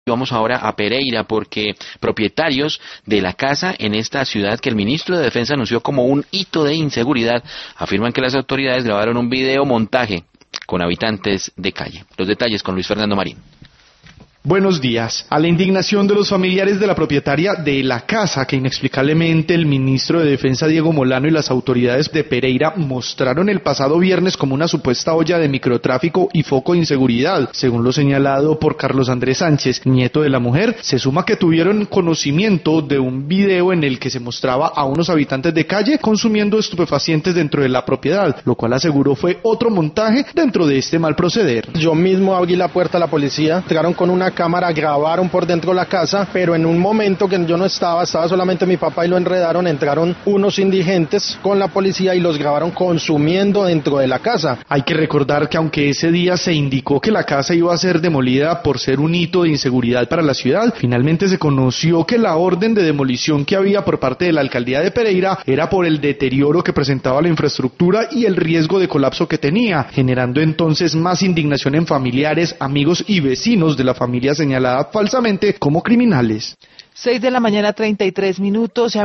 Vamos ahora a Pereira porque propietarios de la casa en esta ciudad que el ministro de Defensa anunció como un hito de inseguridad afirman que las autoridades grabaron un video montaje con habitantes de calle. Los detalles con Luis Fernando Marín. Buenos días. A la indignación de los familiares de la propietaria de la casa que inexplicablemente el ministro de Defensa Diego Molano y las autoridades de Pereira mostraron el pasado viernes como una supuesta olla de microtráfico y foco de inseguridad, según lo señalado por Carlos Andrés Sánchez, nieto de la mujer, se suma que tuvieron conocimiento de un video en el que se mostraba a unos habitantes de calle consumiendo estupefacientes dentro de la propiedad, lo cual aseguró fue otro montaje dentro de este mal proceder. Yo mismo abrí la puerta a la policía, entraron con una cámara, grabaron por dentro de la casa, pero en un momento que yo no estaba solamente mi papá y lo enredaron, entraron unos indigentes con la policía y los grabaron consumiendo dentro de la casa. Hay que recordar que aunque ese día se indicó que la casa iba a ser demolida por ser un hito de inseguridad para la ciudad, finalmente se conoció que la orden de demolición que había por parte de la alcaldía de Pereira era por el deterioro que presentaba la infraestructura y el riesgo de colapso que tenía, generando entonces más indignación en familiares, amigos y vecinos de la familia señalada falsamente como criminales. 6:33 a.m.